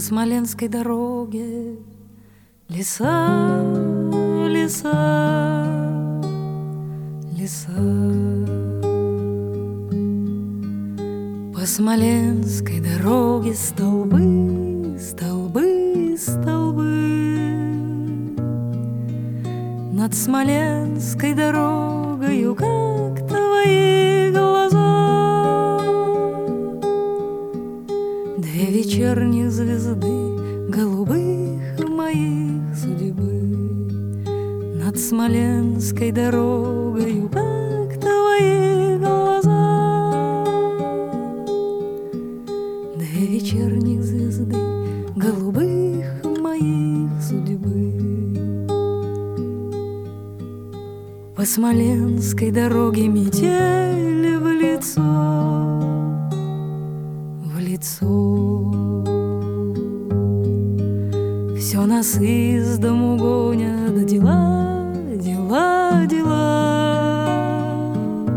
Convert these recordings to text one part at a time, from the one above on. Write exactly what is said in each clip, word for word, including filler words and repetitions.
Смоленской дороге леса, леса, леса. По Смоленской дороге столбы, столбы, столбы. Над Смоленской дорогою, как твои глаза, две вечерних звезды голубых моих судьбы. Над Смоленской дорогою, как твои глаза, две вечерних звезды голубых моих судьбы. По Смоленской дороге метель в лицо, в лицо. Все нас из дому гонят дела, дела, дела.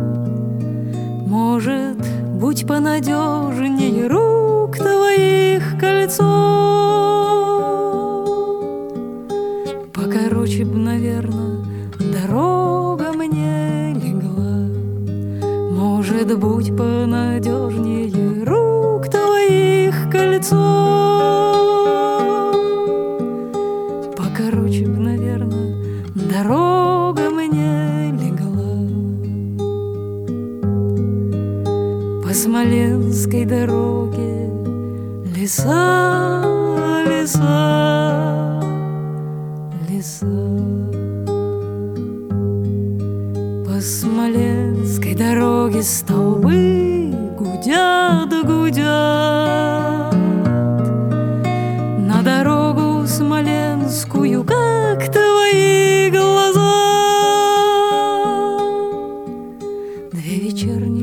Может, будь понадежнее рук твоих кольцо, покороче б, наверно, дорога мне легла. Может, будь понадежнее рук твоих кольцо, покороче б, наверно, дорога мне легла. По Смоленской дороге леса, леса, леса. По Смоленской дороге столбы гудят, гудят. На дорогу смоленскую, как твои глаза, две вечерние